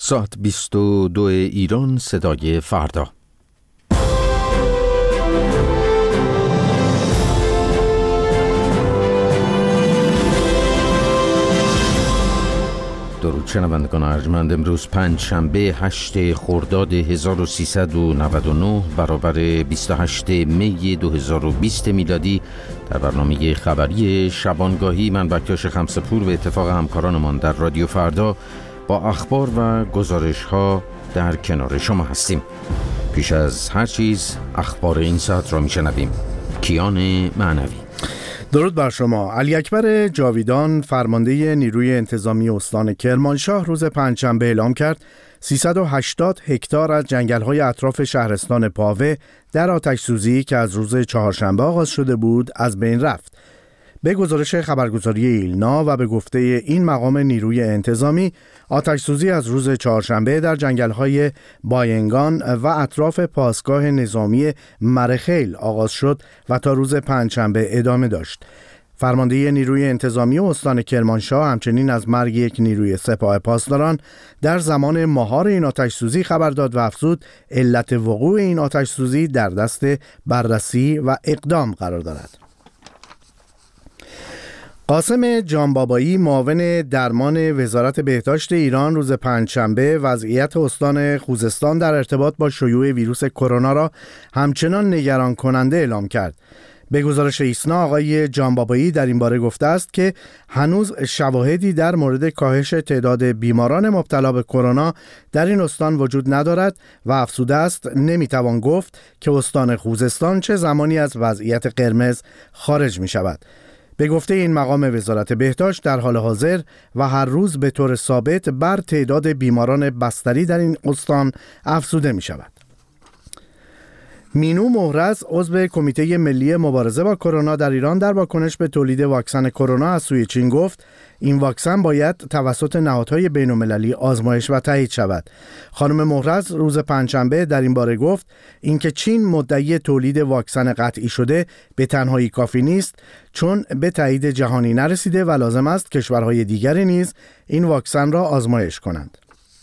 ساعت 22 ایران، صدای فردا. درود شنوندگان ارجمند. امروز پنجشنبه 8 خرداد 1399 برابر 28 می 2020 میلادی. در برنامه خبری شبانگاهی من بکتاش خمسپور به اتفاق همکارانمان در رادیو فردا با اخبار و گزارش ها در کنار شما هستیم. پیش از هر چیز اخبار این ساعت را میشنویم. کیان معنوی. درود بر شما. علی اکبر جاویدان، فرمانده نیروی انتظامی استان کرمانشاه، روز پنجشنبه اعلام کرد 380 هکتار از جنگل‌های اطراف شهرستان پاوه در آتش‌سوزی که از روز چهارشنبه آغاز شده بود از بین رفت. به گزارش خبرگزاری ایلنا و به گفته این مقام نیروی انتظامی، آتش‌سوزی از روز چهارشنبه در جنگل‌های باینگان و اطراف پاسگاه نظامی مرخیل آغاز شد و تا روز پنجشنبه ادامه داشت. فرمانده نیروی انتظامی استان کرمانشاه همچنین از مرگ یک نیروی سپاه پاسداران در زمان مهار این آتش‌سوزی خبر داد و افزود علت وقوع این آتش‌سوزی در دست بررسی و اقدام قرار دارد. قاسم جانبابایی، معاون درمان وزارت بهداشت ایران، روز پنجشنبه وضعیت استان خوزستان در ارتباط با شیوع ویروس کرونا را همچنان نگران کننده اعلام کرد. به گزارش ایسنا، آقای جانبابایی در این باره گفته است که هنوز شواهدی در مورد کاهش تعداد بیماران مبتلا به کرونا در این استان وجود ندارد و افزوده است نمیتوان گفت که استان خوزستان چه زمانی از وضعیت قرمز خارج می شود. به گفته این مقام وزارت بهداشت، در حال حاضر و هر روز به طور ثابت بر تعداد بیماران بستری در این استان افزوده می شود. مینو مهرز، عضو کمیته ملی مبارزه با کرونا در ایران، در واکنش به تولید واکسن کرونا از سوی چین گفت این واکسن باید توسط نهادهای بین‌المللی آزمایش و تایید شود. خانم مهرز روز پنجشنبه در این باره گفت اینکه چین مدعی تولید واکسن قطعی شده به تنهایی کافی نیست، چون به تایید جهانی نرسیده و لازم است کشورهای دیگری نیز این واکسن را آزمایش کنند.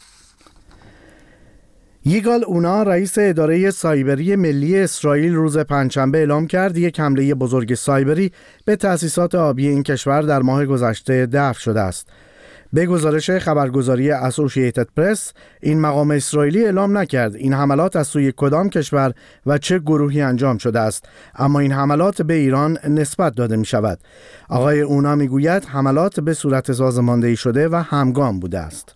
یگال اونا، رئیس اداره سایبری ملی اسرائیل، روز پنجشنبه اعلام کرد یک حمله بزرگ سایبری به تأسیسات آبی این کشور در ماه گذشته دفع شده است. به گزارش خبرگزاری اسوسییتد پرس، این مقام اسرائیلی اعلام نکرد این حملات از سوی کدام کشور و چه گروهی انجام شده است، اما این حملات به ایران نسبت داده می شود. آقای اونا می گوید حملات به صورت سازماندهی شده و همگام بوده است.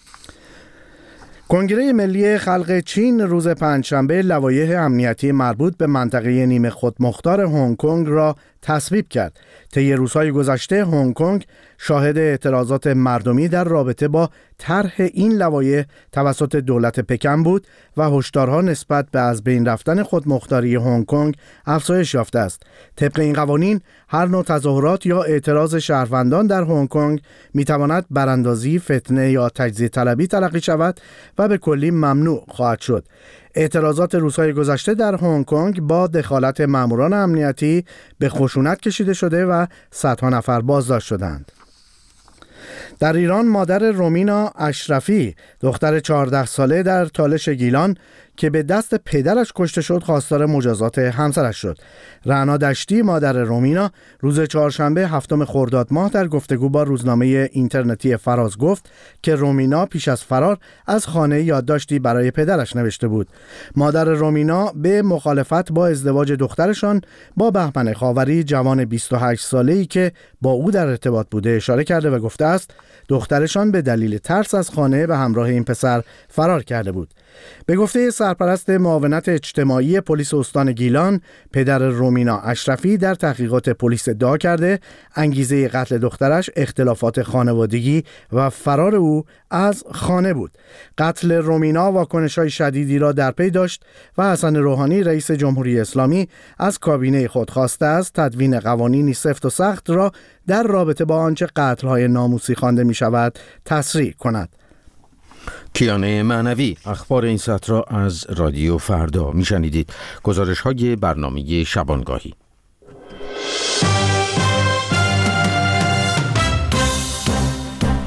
کنگره ملی خلق چین روز پنجشنبه لوایح امنیتی مربوط به منطقه نیمه خودمختار هنگ کنگ را تصویب کرد. طی روزهای گذشته هنگ کنگ شاهد اعتراضات مردمی در رابطه با طرح این لوایح توسط دولت پکن بود و هشدارها نسبت به از بین رفتن خودمختاری هنگ کنگ افزایش یافته است. طبق این قوانین هر نوع تظاهرات یا اعتراض شهروندان در هنگ کنگ میتواند براندازی، فتنه یا تجزیه طلبی تلقی شود و به کلی ممنوع خواهد شد. اعتراضات روزهای گذشته در هنگ کنگ با دخالت ماموران امنیتی به خشونت کشیده شده و صدها نفر بازداشت شدند. در ایران مادر رومینا اشرفی، دختر 14 ساله در تالش گیلان که به دست پدرش کشته شد، خواستار مجازات همسرش شد. رعنا دشتی، مادر رومینا، روز چهارشنبه 7 خرداد ماه در گفتگو با روزنامه اینترنتی فراز گفت که رومینا پیش از فرار از خانه یادداشتی برای پدرش نوشته بود. مادر رومینا به مخالفت با ازدواج دخترشان با بهمن خاوری، جوان 28 ساله‌ای که با او در ارتباط بوده، اشاره کرده و گفته است دخترشان به دلیل ترس از خانه به همراه این پسر فرار کرده بود. به گفته سرپرست معاونت اجتماعی پلیس استان گیلان، پدر رومینا اشرفی در تحقیقات پلیس ادعا کرده انگیزه قتل دخترش اختلافات خانوادگی و فرار او از خانه بود. قتل رومینا واکنش‌های شدیدی را در پی داشت و حسن روحانی، رئیس جمهوری اسلامی، از کابینه خود خواسته است تدوین قوانینی سفت و سخت را در رابطه با آنچه قتل‌های ناموسی خوانده می‌شود تسریع کند. کیان معنوی. اخبار این ساعت را از رادیو فردا میشنیدید. گزارش‌های برنامه شبانگاهی.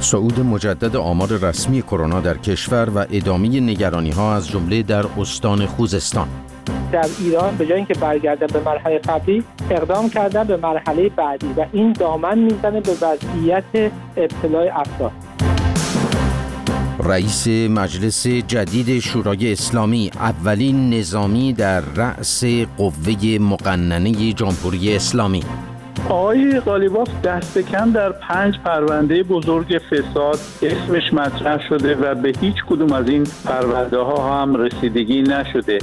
صعود مجدد آمار رسمی کرونا در کشور و ادامه نگرانی‌ها از جمله در استان خوزستان. در ایران به جای اینکه برگردن به مرحله قبلی اقدام کردن به مرحله بعدی و این دامن میزنه به وضعیت ابتلای افراد. رئیس مجلس جدید شورای اسلامی، اولین نظامی در رأس قوه مقننه جمهوری اسلامی. آقای قالیباف دست کم در 5 پرونده بزرگ فساد اسمش مطرح شده و به هیچ کدوم از این پرونده ها هم رسیدگی نشده.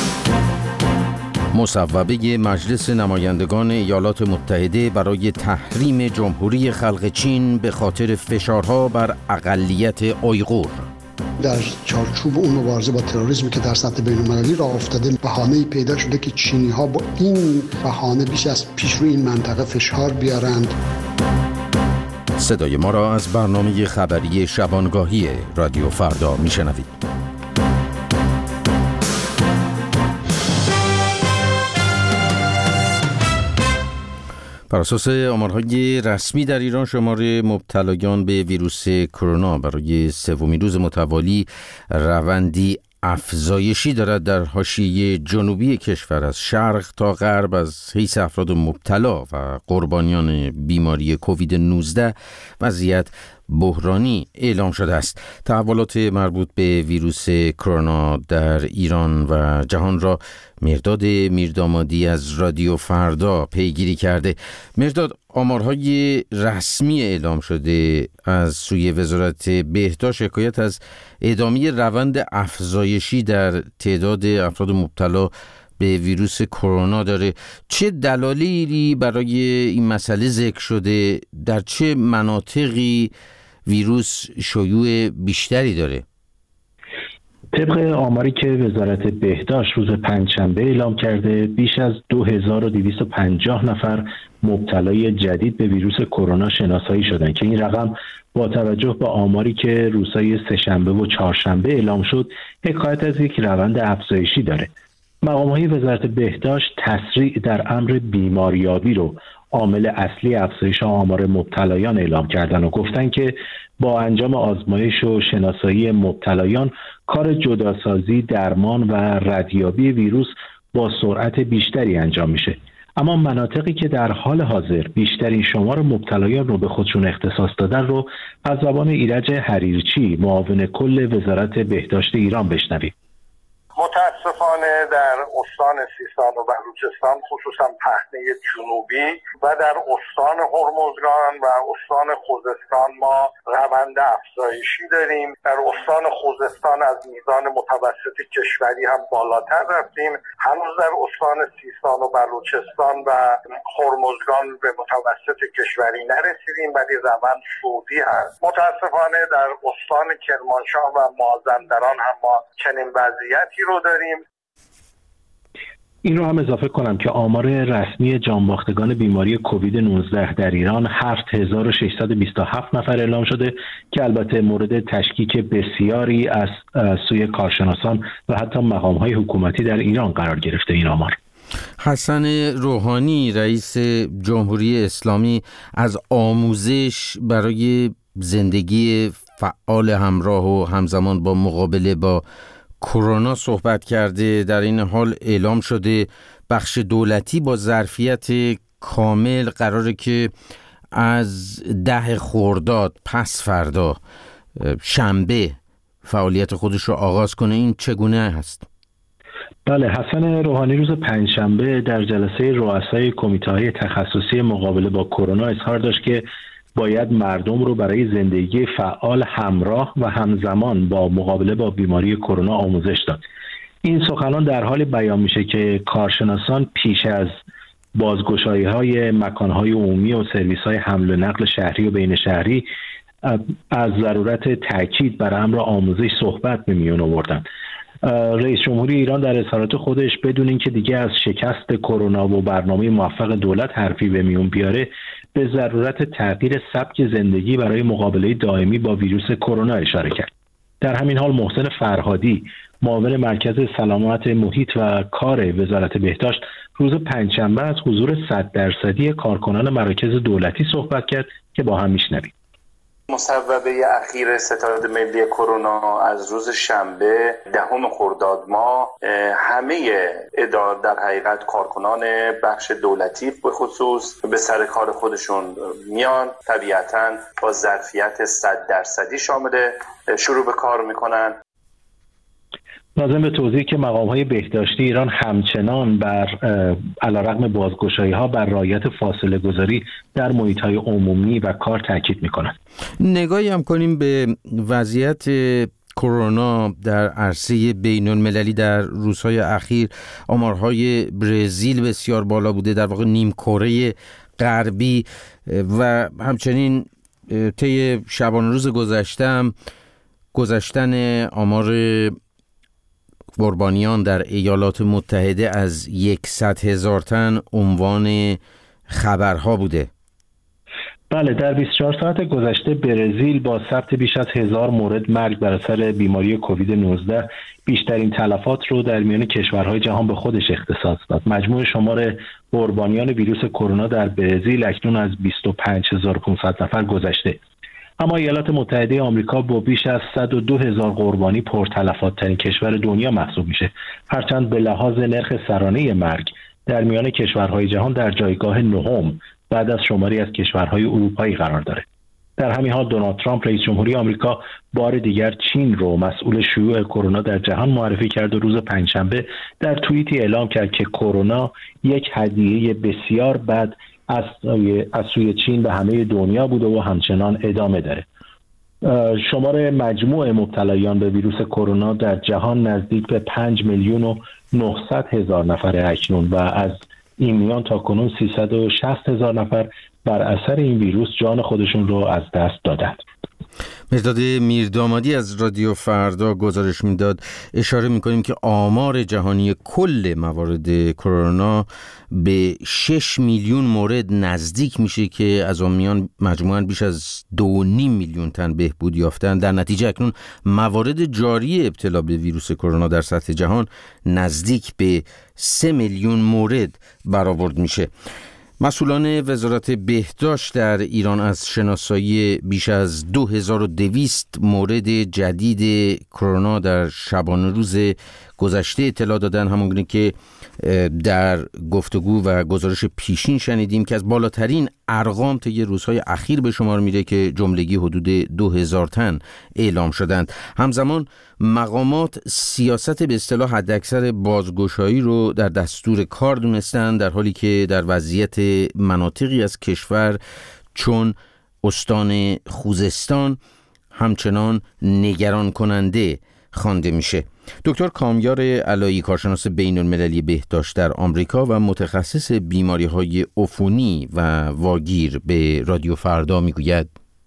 مصوبه مجلس نمایندگان ایالات متحده برای تحریم جمهوری خلق چین به خاطر فشارها بر اقلیت اویغور. در چارچوب اون مبارزه با تروریسم که در سطح بین‌المللی راه افتاده، بهانه‌ای پیدا شده که چینی‌ها با این بهانه بیش از پیش روی این منطقه فشار بیارند. صدای ما را از برنامه خبری شبانگاهی رادیو فردا میشنوید. بر اساس آمارهای رسمی در ایران، شمار مبتلایان به ویروس کرونا برای سومین روز متوالی روندی افزایشی دارد. در حاشیه جنوبی کشور از شرق تا غرب از حیث افراد مبتلا و قربانیان بیماری کووید 19 وضعیت بحرانی اعلام شده است. تحولات مربوط به ویروس کرونا در ایران و جهان را مرداد میردامادی از رادیو فردا پیگیری کرده. مرداد، آمارهای رسمی اعلام شده از سوی وزارت بهداشت حکایت از ادامه روند افزایشی در تعداد افراد مبتلا به ویروس کرونا داره. چه دلایلی برای این مسئله ذکر شده؟ در چه مناطقی ویروس شیوع بیشتری داره؟ طبق آماری که وزارت بهداشت روز پنجشنبه اعلام کرده، بیش از 2250 نفر مبتلای جدید به ویروس کرونا شناسایی شدند که این رقم با توجه به آماری که روزهای سه‌شنبه و چهارشنبه اعلام شد حکایت از یک روند افزایشی داره. مقام‌های وزارت بهداشت تسریع در امر بیماریابی رو عامل اصلی افزایش آمار مبتلایان اعلام کردن و گفتن که با انجام آزمایش و شناسایی مبتلایان، کار جداسازی، درمان و ردیابی ویروس با سرعت بیشتری انجام میشه. اما مناطقی که در حال حاضر بیشترین شمار مبتلایان رو به خودشون اختصاص دادن رو از زبان ایرج حریرچی، معاون کل وزارت بهداشت ایران بشنویم. متاسفانه در استان سیستان و بلوچستان، خصوصا پهنه جنوبی و در استان هرمزگان و استان خوزستان ما روند افزایشی داریم. در استان خوزستان از میزان متوسط کشوری هم بالاتر رفتیم. هنوز در استان سیستان و بلوچستان و هرمزگان به متوسط کشوری نرسیدیم، ولی روند صعودی هست. متاسفانه در استان کرمانشاه و مازندران هم ما چنین وضعیتی رو داریم. این رو هم اضافه کنم که آمار رسمی جانباختگان بیماری کووید 19 در ایران 7627 نفر اعلام شده که البته مورد تشکیک بسیاری از سوی کارشناسان و حتی مقام‌های حکومتی در ایران قرار گرفته این آمار. حسن روحانی، رئیس جمهوری اسلامی، از آموزش برای زندگی فعال همراه و همزمان با مقابله با کرونا صحبت کرده. در این حال اعلام شده بخش دولتی با ظرفیت کامل قراره که از 10 خرداد، پس فردا شنبه، فعالیت خودش رو آغاز کنه. این چگونه هست؟ بله، حسن روحانی روز پنجشنبه در جلسه رؤسای کمیته‌های تخصصی مقابله با کرونا اظهار داشت که باید مردم رو برای زندگی فعال همراه و همزمان با مقابله با بیماری کرونا آموزش داد. این سخنان در حال بیان میشه که کارشناسان پیش از بازگشایی‌های مکان‌های عمومی و سرویس‌های حمل و نقل شهری و بین شهری از ضرورت تاکید بر امر آموزش صحبت به میون آوردند. رئیس جمهوری ایران در اظهارات خودش بدون اینکه دیگه از شکست کرونا و برنامه موفق دولت حرفی به میون بیاره، به ضرورت تغییر سبک زندگی برای مقابله دائمی با ویروس کرونا اشاره کرد. در همین حال محسن فرهادی، معاون مرکز سلامت محیط و کار وزارت بهداشت، روز پنجشنبه از حضور 100% کارکنان مراکز دولتی صحبت کرد که با هم میشنویم. مصوبه اخیر ستاد ملی کرونا از روز شنبه 10 خرداد ماه همه اداره در حقیقت کارکنان بخش دولتی به خصوص به سر کار خودشون میان، طبیعتاً با ظرفیت 100% شامل شروع به کار میکنن. لازم به توضیح که مقام‌های بهداشتی ایران همچنان بر علیرغم بازگشایی‌ها بر رعایت فاصله گذاری در محیط‌های عمومی و کار تاکید می‌کنند. نگاهی هم کنیم به وضعیت کرونا در عرصه بین‌المللی. در روزهای اخیر آمارهای برزیل بسیار بالا بوده، در واقع نیم کره غربی، و همچنین طی شبانه روز گذشتن آمار قربانیان در ایالات متحده از 100,000 تن عنوان خبرها بوده. بله، در 24 ساعت گذشته برزیل با ثبت بیش از 1000 مورد مرگ بر اثر بیماری کووید 19 بیشترین تلفات رو در میان کشورهای جهان به خودش اختصاص داد. مجموع شمار قربانیان ویروس کرونا در برزیل اکنون از 25500 نفر گذشته. اما ایالات متحده آمریکا با بیش از 102,000 قربانی پرتلفات ترین کشور دنیا محسوب میشه، هرچند به لحاظ نرخ سرانه مرگ در میان کشورهای جهان در جایگاه نهم بعد از شماری از کشورهای اروپایی قرار داره. در همین حال دونالد ترامپ رئیس جمهوری آمریکا بار دیگر چین رو مسئول شیوع کرونا در جهان معرفی کرد و روز پنجشنبه در توییتی اعلام کرد که کرونا یک هدیه بسیار بد از سوی چین به همه دنیا بوده و همچنان ادامه داره. شمار مجموع مبتلایان به ویروس کرونا در جهان نزدیک به 5,900,000 نفر اکنون و از این میان تا کنون 360,000 نفر بر اثر این ویروس جان خودشون رو از دست دادند. مرداد میردامادی از رادیو فردا گزارش میداد. اشاره میکنیم که آمار جهانی کل موارد کرونا به 6 میلیون مورد نزدیک میشه که از آن میان مجموعاً بیش از 2.5 میلیون تن بهبود یافتن. در نتیجه اکنون موارد جاری ابتلا به ویروس کرونا در سطح جهان نزدیک به 3 میلیون مورد برآورد میشه. مسئولان وزارت بهداشت در ایران از شناسایی بیش از 2200 مورد جدید کرونا در شبانه روز گذشته اطلاع دادن، همونگونه که در گفتگو و گزارش پیشین شنیدیم که از بالاترین ارقام طی روزهای اخیر به شمار میره که جملگی حدود 2000 تن اعلام شدند. همزمان مقامات سیاست به اصطلاح حداکثر بازگشایی رو در دستور کار دونستند، در حالی که در وضعیت مناطقی از کشور چون استان خوزستان همچنان نگران کننده خوانده میشه. دکتر کامیار علایی، کارشناس بین‌المللی بهداشت در آمریکا و متخصص بیماری‌های عفونی و واگیر، به رادیو فردا میگوید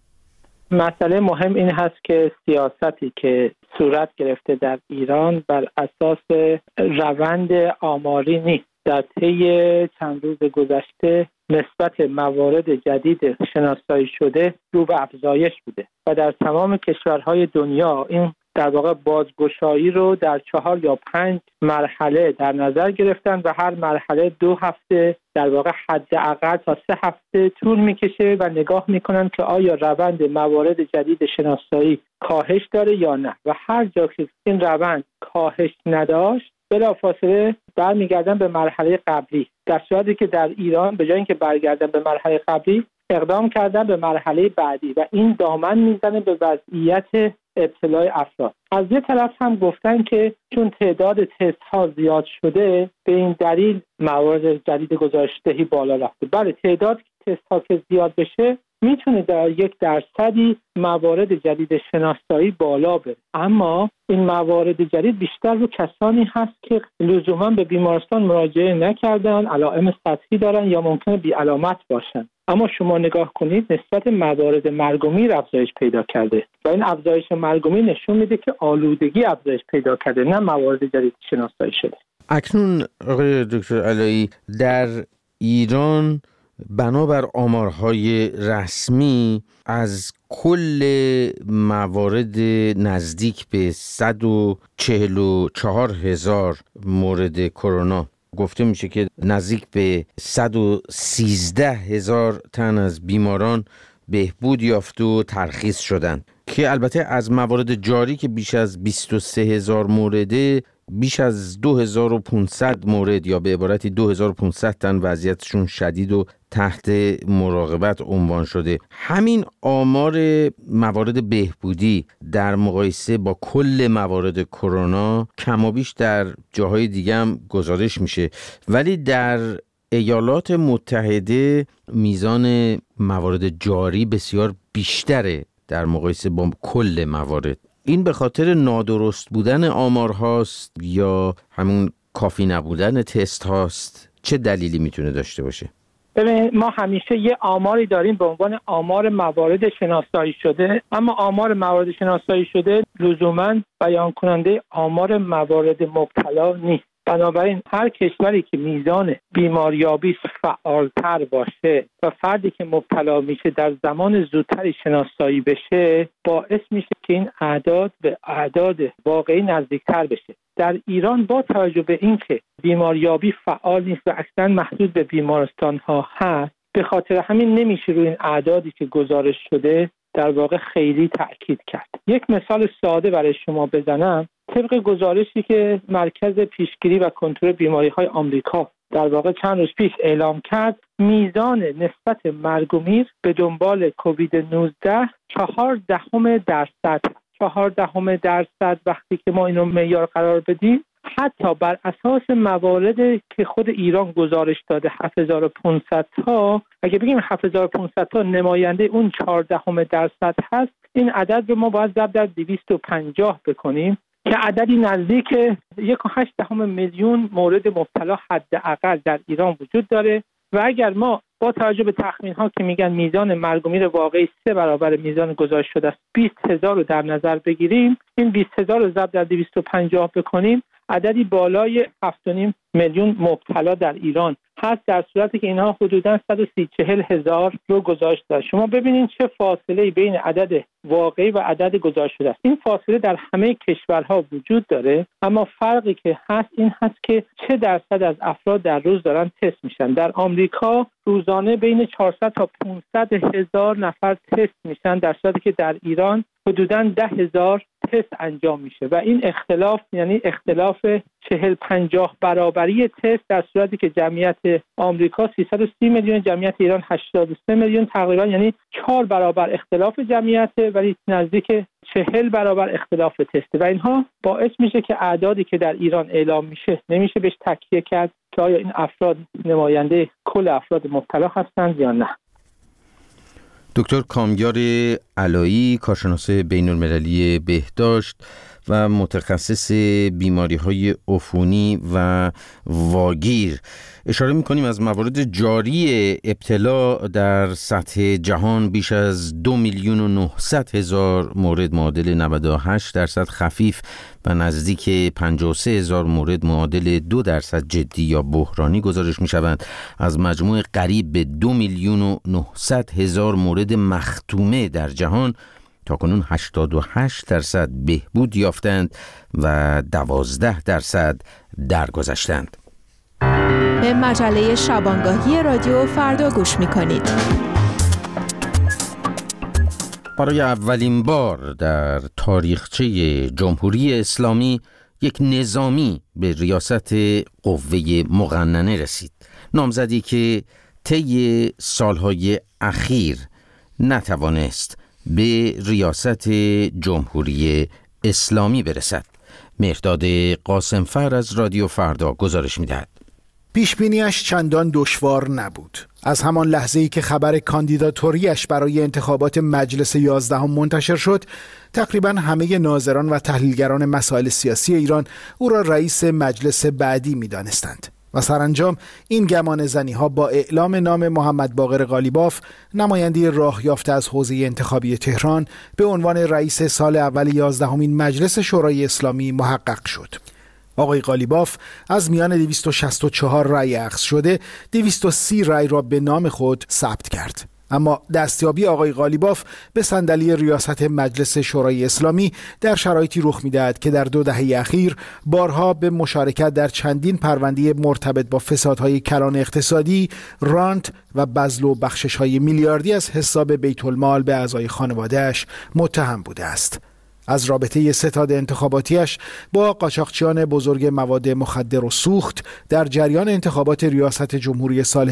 مسئله مهم این هست که سیاستی که صورت گرفته در ایران بر اساس روند آماری نیست. در طی چند روز گذشته نسبت موارد جدید شناسایی شده رو به افزایش بوده و در تمام کشورهای دنیا این در واقع بازگشایی رو در 4 یا 5 مرحله در نظر گرفتن و هر مرحله 2 هفته در واقع حداقل تا 3 هفته طول میکشه و نگاه میکنن که آیا روند موارد جدید شناسایی کاهش داره یا نه، و هر جا که این روند کاهش نداشت بلافاصله برمیگردن به مرحله قبلی، در صورتی که در ایران به جای اینکه برگردن به مرحله قبلی اقدام کردن به مرحله بعدی و این دامن میزنه به وضعیت ابتلای افراد. از یه طرف هم گفتن که چون تعداد تست ها زیاد شده به این دلیل موارد جدید گزارش‌دهی بالا رفته. بله، تعداد تست ها که زیاد بشه میتونه در 1% موارد جدید شناسایی بالا بره، اما این موارد جدید بیشتر رو کسانی هست که لزوما به بیمارستان مراجعه نکردن، علائم سطحی دارن یا ممکنه بی علامت باشن. اما شما نگاه کنید نسبت موارد مرگ و میر افزایش پیدا کرده و این افزایش مرگ و میر نشون میده که آلودگی افزایش پیدا کرده، نه موارد جدید شناسایی شده. اکنون آقای دکتر علایی، در ایران بنابر آمارهای رسمی از کل موارد نزدیک به 144,000 مورد کرونا گفته میشه که نزدیک به 113,000 تن از بیماران بهبود یافت و ترخیص شدند که البته از موارد جاری که بیش از 23,000 مورده، بیش از 2500 مورد یا به عبارتی 2500 تن وضعیتشون شدید و تحت مراقبت عنوان شده. همین آمار موارد بهبودی در مقایسه با کل موارد کرونا کمابیش در جاهای دیگه هم گزارش میشه، ولی در ایالات متحده میزان موارد جاری بسیار بیشتره در مقایسه با کل موارد. این به خاطر نادرست بودن آمار هاست یا همون کافی نبودن تست هاست؟ چه دلیلی میتونه داشته باشه؟ ببینید، ما همیشه یه آماری داریم به عنوان آمار موارد شناسایی شده، اما آمار موارد شناسایی شده لزوماً بیان کننده آمار موارد مبتلا نیست. بنابراین هر کشوری که میزان بیماریابی فعالتر باشه و فردی که مبتلا میشه در زمان زودتری شناسایی بشه، باعث میشه که این اعداد به اعداد واقعی نزدیکتر بشه. در ایران با توجه به اینکه بیماریابی فعال نیست و اکثرا محدود به بیمارستان ها هست، به خاطر همین نمیشه روی این اعدادی که گزارش شده در واقع خیلی تأکید کرد. یک مثال ساده برای شما بزنم. طبق گزارشی که مرکز پیشگیری و کنترل بیماری‌های آمریکا در واقع چند روز پیش اعلام کرد، میزان نسبت مرگ و میر به دنبال کووید 19 4% وقتی که ما اینو معیار قرار بدیم، حتی بر اساس مواردی که خود ایران گزارش داده 7500 تا، اگه بگیم 7500 تا نماینده اون 14% هست، این عدد رو ما باید ضرب در 250 بکنیم که عددی نزدیک 1.8 میلیون مورد مبتلا حداقل در ایران وجود داره. و اگر ما با توجه به تخمین ها که میگن میزان مرگ و میر واقعی 3 برابر میزان گزارش شده است 20,000 رو در نظر بگیریم، این 20,000 رو ضرب در 250 بکنیم، عددی بالای 7.5 میلیون مبتلا در ایران هست، در صورتی که اینها حدوداً 140,000 رو گزارش داشت. شما ببینید چه فاصله بین عدد واقعی و عدد گزارش شده است. این فاصله در همه کشورها وجود داره، اما فرقی که هست این هست که چه درصد از افراد در روز دارن تست میشن. در آمریکا روزانه بین 400 تا 500,000 نفر تست میشن، در صورتی که در ایران حدوداً 10,000 تست انجام میشه و این اختلاف یعنی اختلاف 40-50 برابری تست، در صورتی که جمعیت آمریکا 330 میلیون، جمعیت ایران 83 میلیون، تقریبا یعنی 4 برابر اختلاف جمعیت ولی نزدیک 40 برابر اختلاف تست. و اینها باعث میشه که اعدادی که در ایران اعلام میشه نمیشه بهش تکیه کرد که آیا این افراد نماینده کل افراد مبتلا هستند یا نه. دکتر کامیار علایی، کارشناس بین‌المللی بهداشت و متخصص بیماری‌های عفونی و واگیر، اشاره می‌کنیم از موارد جاری ابتلا در سطح جهان بیش از 2,900,000 مورد معادل 98% خفیف و نزدیک 53,000 مورد معادل 2% جدی یا بحرانی گزارش می‌شوند. از مجموع قریب به 2,900,000 مورد مختومه در جهان تاکنون 88% بهبود یافتند و 12% درگذشتند. به مجله شبانگاهی رادیو فردا گوش می‌کنید. برای اولین بار در تاریخچه جمهوری اسلامی یک نظامی به ریاست قوه مقننه رسید. نامزدی که طی سالهای اخیر نتوانست به ریاست جمهوری اسلامی برسد. مهرداد قاسمفر از رادیو فردا گزارش می‌دهد. پیشبینیش چندان دشوار نبود. از همان لحظه‌ای که خبر کاندیداتوریش برای انتخابات مجلس 11 منتشر شد، تقریباً همه ناظران و تحلیلگران مسائل سیاسی ایران او را رئیس مجلس بعدی می‌دانستند. و سرانجام این گمان زنی ها با اعلام نام محمد باقر قالیباف، نماینده راه یافته از حوزه انتخابی تهران، به عنوان رئیس سال اول 11مین مجلس شورای اسلامی محقق شد. آقای قالیباف از میان 264 رأی اخذ شده 230 رأی را به نام خود ثبت کرد. اما دستیابی آقای قالیباف به صندلی ریاست مجلس شورای اسلامی در شرایطی رخ می‌دهد که در 2 دهه اخیر بارها به مشارکت در چندین پرونده مرتبط با فسادهای کلان اقتصادی، رانت و بذل و بخشش‌های میلیاردی از حساب بیت المال به اعضای خانواده‌اش متهم بوده است. از رابطه ستاد انتخاباتیش با قاچاقچیان بزرگ مواد مخدر و سوخت در جریان انتخابات ریاست جمهوری سال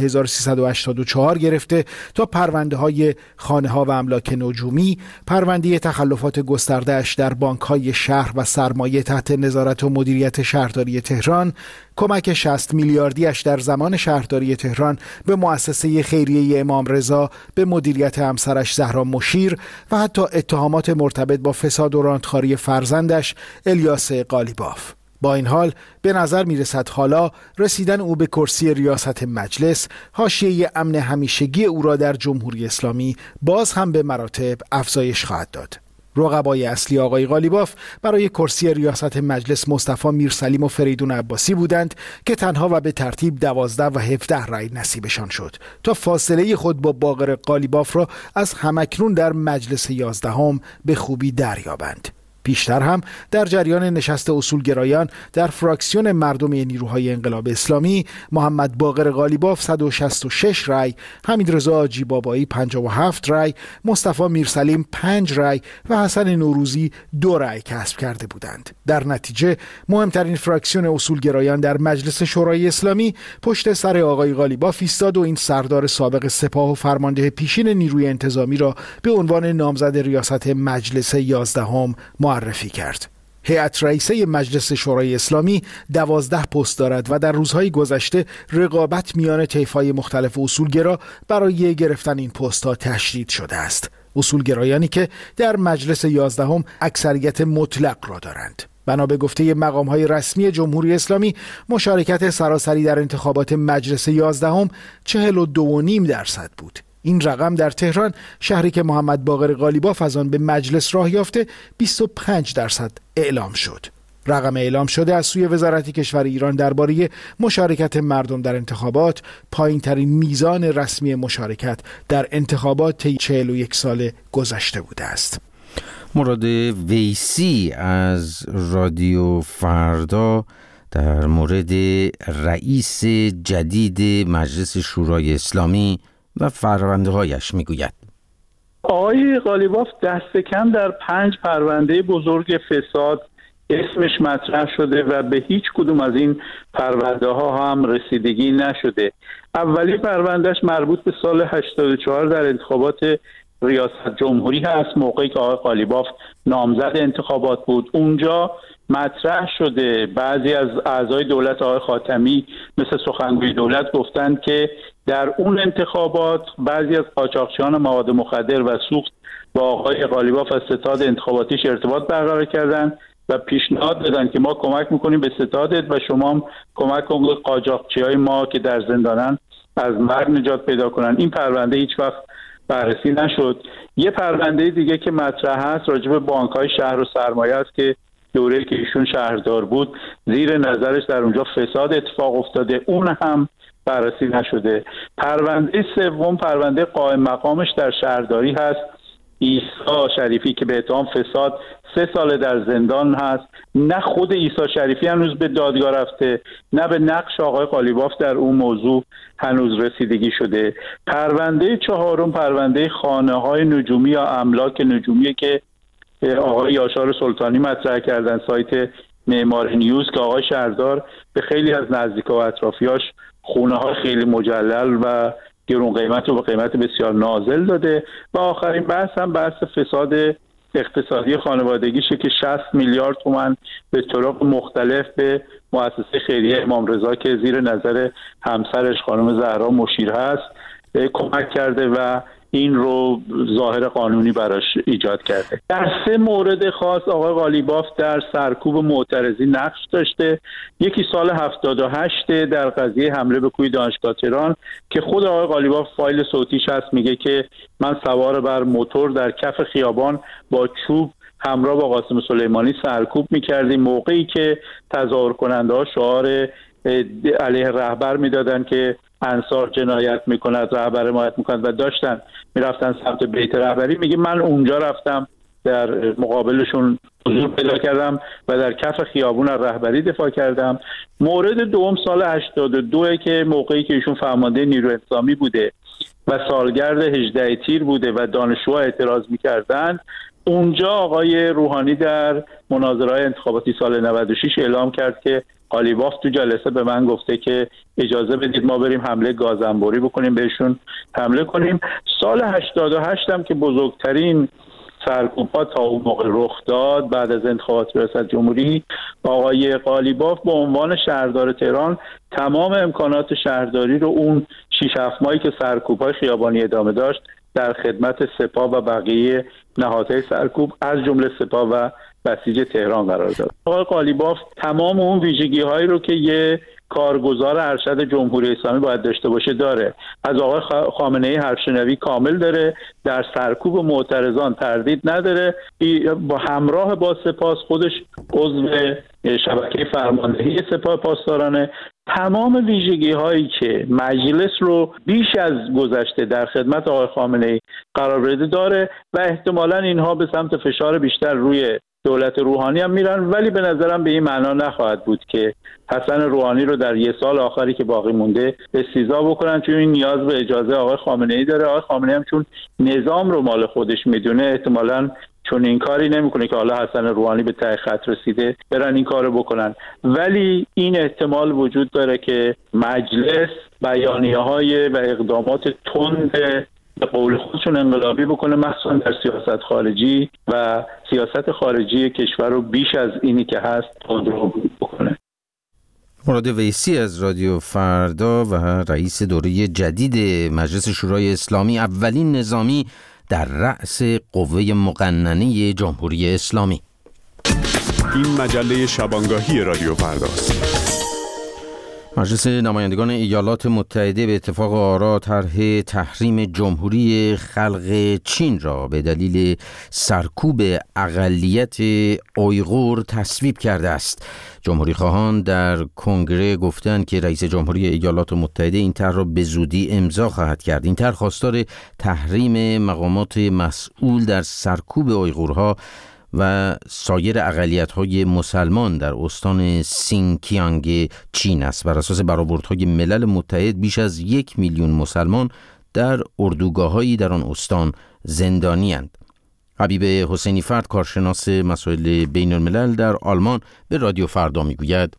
1384 گرفته تا پرونده‌های خانه‌ها و املاک نجومی، پرونده تخلفات گسترده‌اش در بانک‌های شهر و سرمایه تحت نظارت و مدیریت شهرداری تهران، کمک 60 میلیاردیش در زمان شهرداری تهران به مؤسسه خیریه امام رضا به مدیریت همسرش زهرا مشیر و حتی اتهامات مرتبط با فساد و رانتخواری فرزندش الیاس قالیباف. با این حال به نظر می رسد حالا رسیدن او به کرسی ریاست مجلس حاشیه امن همیشگی او را در جمهوری اسلامی باز هم به مراتب افزایش خواهد داد. رقبای اصلی آقای قالیباف برای کرسی ریاست مجلس مصطفی میرسلیم و فریدون عباسی بودند که تنها و به ترتیب 12 و 17 رأی نصیبشان شد تا فاصله خود با باقر قالیباف را از همکنون در مجلس 11 به خوبی دریابند. پیشتر هم در جریان نشست اصولگرایان در فراکسیون مردم نیروهای انقلاب اسلامی، محمد باقر قالیباف 166 رای، حمیدرضا حاجی بابایی 57 رای، مصطفی میرسلیم 5 رای و حسن نوروزی 2 رای کسب کرده بودند. در نتیجه مهمترین فراکسیون اصولگرایان در مجلس شورای اسلامی پشت سر آقای قالیباف ایستاد و این سردار سابق سپاه و فرمانده پیشین نیروی انتظامی را به عنوان نامزد ریاست مجلس 11 معرفی کرد. هیئت رئیسه مجلس شورای اسلامی 12 پست دارد و در روزهای گذشته رقابت میان طیف‌های مختلف اصولگرا برای گرفتن این پست‌ها تشدید شده است. اصولگرایانی که در مجلس 11 اکثریت مطلق را دارند. بنا به گفته مقام‌های رسمی جمهوری اسلامی، مشارکت سراسری در انتخابات مجلس 11 42.5% بود. این رقم در تهران، شهری که محمد باقر قالیباف از آن به مجلس راه یافته، 25% اعلام شد. رقم اعلام شده از سوی وزارت کشور ایران درباره مشارکت مردم در انتخابات پایین‌ترین میزان رسمی مشارکت در انتخابات طی 41 سال گذشته بوده است. مراد ویسی از رادیو فردا در مورد رئیس جدید مجلس شورای اسلامی و پرونده‌هایش میگوید. آقای قالیباف دست کم در 5 پرونده بزرگ فساد اسمش مطرح شده و به هیچ کدوم از این پرونده ها هم رسیدگی نشده. اولی پروندهش مربوط به سال 84 در انتخابات ریاست جمهوری هست، موقعی که آقای قالیباف نامزد انتخابات بود. اونجا مطرح شده بعضی از اعضای دولت آقای خاتمی مثل سخنگوی دولت گفتند که در اون انتخابات بعضی از قاچاقچیان مواد مخدر و سوخت با آقای قالیباف از ستاد انتخاباتیش ارتباط برقرار کردن و پیشنهاد دادن که ما کمک میکنیم به ستادت و شما هم کمک کنید قاچاقچیای ما که در زندانن از مرگ نجات پیدا کنن. این پرونده هیچ وقت بررسی نشد. یه پرونده دیگه که مطرح هست راجع به بانک‌های شهر و سرمایه است که دوره که ایشون شهردار بود زیر نظرش در اونجا فساد اتفاق افتاده، اون هم بررسی نشده. پرونده سوم پرونده قائم مقامش در شهرداری هست، عیسی شریفی که به اتهام فساد 3 سال در زندان هست. نه خود عیسی شریفی هنوز به دادگاه رفته، نه به نقش آقای قالیباف در اون موضوع هنوز رسیدگی شده. پرونده چهارم پرونده خانه‌های نجومی یا املاک نجومی که آقای یاشار سلطانی مطرح کردن، سایت معمار نیوز، که آقای شهردار به خیلی از نزدیکا و اطرافیاش خونه‌های خیلی مجلل و گرون قیمت و به قیمت بسیار نازل داده. و آخرین بحث هم بحث فساد اقتصادی خانوادگیشه که 60 میلیارد تومان به طرق مختلف به مؤسسه خیریه امام رضا که زیر نظر همسرش خانم زهرا مشیر هست کمک کرده و این رو ظاهر قانونی براش ایجاد کرده. در 3 مورد خاص آقای قالیباف در سرکوب معترضی نقش داشته. یکی سال 78 در قضیه حمله به کوی دانشگاه تهران که خود آقای قالیباف فایل صوتیش هست، میگه که من سوار بر موتور در کف خیابان با چوب همراه با قاسم سلیمانی سرکوب میکردیم، موقعی که تظاهر کننده ها شعار علیه رهبر میدادن که انصار جنایت میکند، رهبر حمایت میکند و داشتن میرفتن سمت بیت رهبری، میگه من اونجا رفتم در مقابلشون حضور پیدا کردم و در کف خیابون از رهبری دفاع کردم. مورد دوم سال 82 که موقعی که ایشون فرمانده نیروی انتظامی بوده و سالگرد 18 تیر بوده و دانشجوها اعتراض میکردن، اونجا آقای روحانی در مناظره‌های انتخاباتی سال 96 اعلام کرد که قالیباف تو جلسه به من گفته که اجازه بدید ما بریم حمله گازنبوری بکنیم، بهشون حمله کنیم. سال 88 هم که بزرگترین سرکوب‌ها تا اون موقع رخ داد بعد از انتخابات ریاست جمهوری، آقای قالیباف به عنوان شهردار تهران تمام امکانات شهرداری رو اون 6-7 ماهی که سرکوب‌های خیابانی ادامه داشت در خدمت سپاه و بقیه نهادهای سرکوب از جمله سپاه و بسیج تهران قرار داد. آقای قالیباف تمام اون ویژگی‌هایی رو که یه کارگزار ارشد جمهوری اسلامی باید داشته باشه داره. از آقای خامنه‌ای حرفشنوی کامل داره، در سرکوب معترضان تردید نداره، با همراه با سپاه، خودش عضو شبکه فرماندهی سپاه پاسدارانه. تمام ویژگی هایی که مجلس رو بیش از گذشته در خدمت آقای خامنه‌ای قرار بده داره و احتمالاً اینها به سمت فشار بیشتر روی دولت روحانی هم میرن، ولی به نظرم به این معنا نخواهد بود که حسن روحانی رو در یه سال آخری که باقی مونده استیضاح بکنن، چون این نیاز به اجازه آقای خامنه‌ای داره. آقای خامنه‌ای هم چون نظام رو مال خودش میدونه، احتمالاً چون این کاری نمیکنه که حالا حسن روحانی به ته خط رسیده برن این کارو بکنن، ولی این احتمال وجود داره که مجلس بیانیه‌های و اقدامات تند به قول خودشون انقلابی بکنه، مخصوصا در سیاست خارجی و سیاست خارجی کشور رو بیش از اینی که هست تندرو بکنه. مراد ویسی از رادیو فردا و رئیس دوره جدید مجلس شورای اسلامی، اولین نظامی در رأس قوه مقننه جمهوری اسلامی. این مجله شبانگاهی رادیو فرداست. مجلس نمایندگان ایالات متحده به اتفاق آرا طرح تحریم جمهوری خلق چین را به دلیل سرکوب اقلیت اویغور تصویب کرده است. جمهوری خواهان در کنگره گفتند که رئیس جمهوری ایالات متحده این طرح را به زودی امضا خواهد کرد. این طرح خواستار تحریم مقامات مسئول در سرکوب اویغورها و سایر اقلیت‌های مسلمان در استان سینکیانگ چین است. بر اساس برآوردهای ملل متحد بیش از 1 میلیون مسلمان در اردوگاه‌هایی در آن استان زندانی‌اند. حبیب حسینی فرد، کارشناس مسائل بین الملل در آلمان، به رادیو فردا میگوید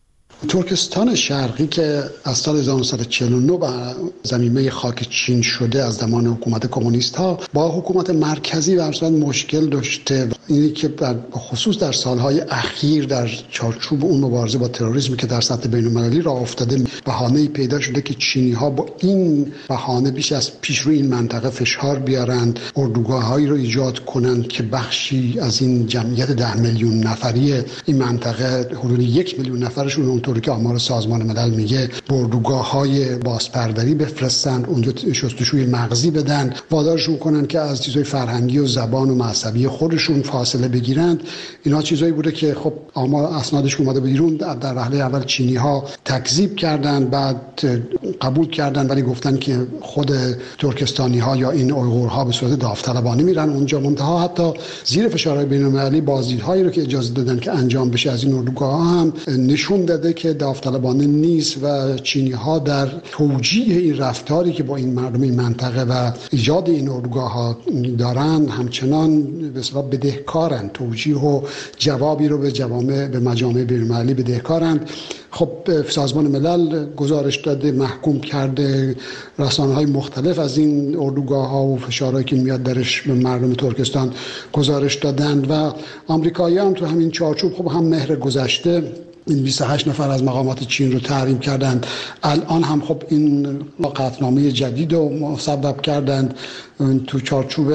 ترکستان شرقی که از سال 1949 به ضمیمه خاک چین شده از زمان حکومت کمونیست ها با حکومت مرکزی و همچنان مشکل داشته. اینی که خصوص در سالهای اخیر در چارچوب اون مبارزه با تروریسم که در سطح بین‌المللی راه افتاده، بهانه‌ای پیدا شده که چینی ها با این بهانه بیش از پیش روی این منطقه فشار بیارند، اردوگاه‌هایی رو ایجاد کنند که بخشی از این جمعیت 10 میلیون نفری این منطقه، حدود 1 میلیون نفرشون اونطوری که آمار سازمان ملل میگه، اردوگاه‌های بازپروری بفرستند، اونجا شستشوی مغزی بدن، وادارشون کنن که از چیزای فرهنگی و زبان و مذهبی خودشون فاصله بگیرند. اینا چیزایی بوده که خب آمار اسنادش اومده بیرون. در وهله اول چینی‌ها تکذیب کردن، بعد قبول کردن، ولی گفتن که خود ترکستانی‌ها یا این اویغورها به صورت داوطلبانه میرن اونجا. منتها حتی زیر فشارهای بین‌المللی بازدیدهایی رو که اجازه دادن که انجام بشه از این اردوگاه‌ها هم نشون داده که داوطلبانه نیست و چینی‌ها در توجیه این رفتاری که با این مردم این منطقه و ایجاد این اردوگاه‌ها دارن همچنان به اصطلاح بدهکارن، توجیه و جوابی رو به مجامع بین‌المللی بدهکارند. خب سازمان ملل گزارش داده، محکوم کرده، رسانه‌های مختلف از این اردوگاه‌ها و فشارهایی که میاد درش به مردم ترکستان گزارش دادند و آمریکایی‌ها هم تو همین چارچوب خب هم مهر گذشته این 28 نفر از مقامات چین رو تحریم کردند. الان هم خب این قطعنامه جدید رو مصوب کردند تو چارچوب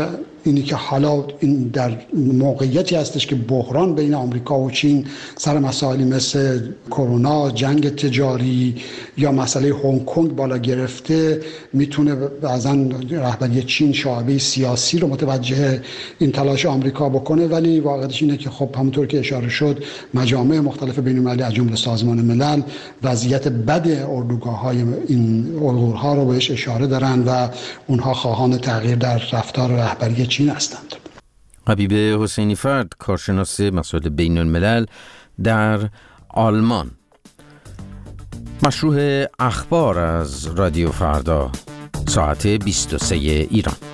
اینی که حالا این در موقعیتی هستش که بحران بین آمریکا و چین سر مسائلی مثل کرونا، جنگ تجاری یا مسئله هنگ کنگ بالا گرفته، میتونه بعضا رهبری چین شعبه سیاسی رو متوجه این تلاش آمریکا بکنه. ولی واقعیتش اینه که خب همونطور که اشاره شد مجامع مختلف بین‌المللی از جمله سازمان ملل وضعیت بد اردوگاه‌های این اردوها رو بهش اشاره دارن و اونها خواهان تغییر در رفتار رهبری چین هستند. حبیب حسینی فرد، کارشناس مسائل بین الملل در آلمان. مشروع اخبار از رادیو فردا، ساعت 23 ایران.